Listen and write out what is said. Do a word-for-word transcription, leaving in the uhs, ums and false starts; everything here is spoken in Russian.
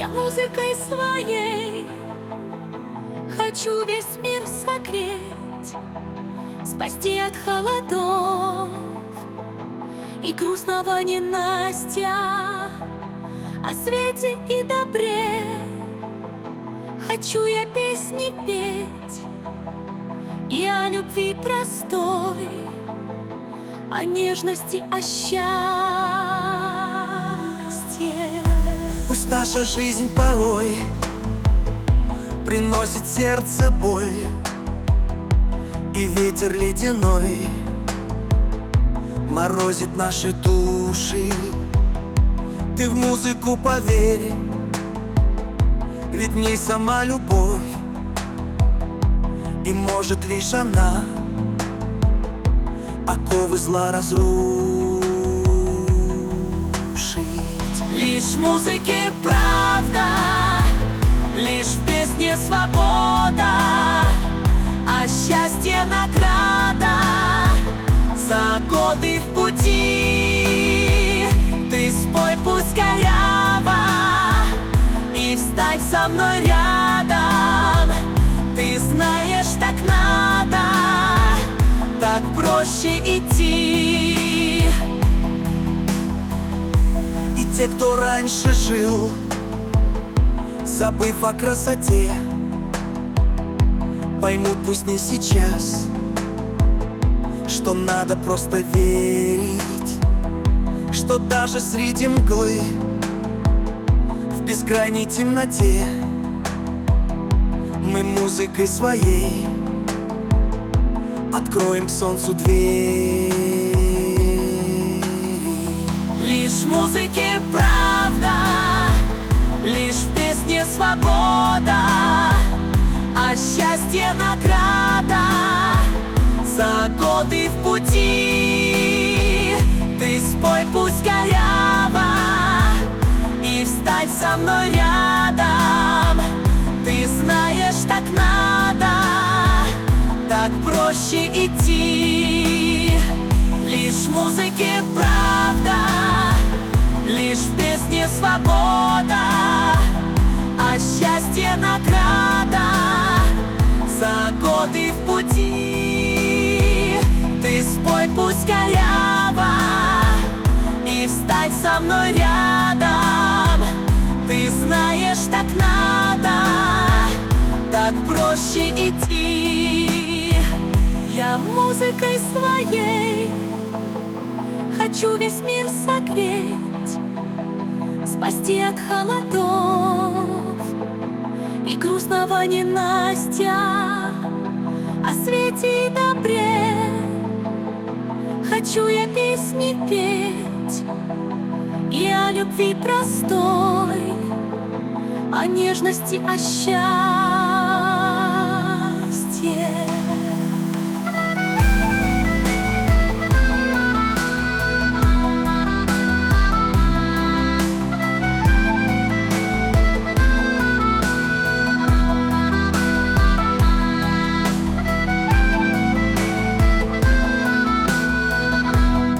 Я музыкой своей хочу весь мир согреть, спасти от холодов и грустного ненастья. О свете и добре хочу я песни петь, и о любви простой, о нежности, о счастье. Пусть наша жизнь порой приносит сердце боль, и ветер ледяной морозит наши души. Ты в музыку поверь, ведь в ней сама любовь, и может лишь она оковы зла разрушить. Лишь в музыке правда, лишь в песне свобода, а счастье награда за годы в пути. Ты спой пусть коряво и встань со мной рядом. Ты знаешь, так надо, так проще идти. И те, кто раньше жил, забыв о красоте, поймут, пусть не сейчас, что надо просто верить, что даже среди мглы, в бескрайней темноте, мы музыкой своей откроем к солнцу дверь. Лишь в музыке правда, лишь в песне свобода, а счастье награда за годы в пути. Ты спой пусть коряво и встань со мной рядом. Ты знаешь, так надо, так проще идти. Лишь в музыке правда, лишь в песне свобода, а счастье награда за годы в пути. Ты спой пусть коряво и встань со мной рядом. Ты знаешь, так надо, так проще идти. Я музыкой своей хочу весь мир согреть, спасти от холодов и грустного ненастья. О свете и добре хочу я песни петь, и о любви простой, о нежности, о счастье.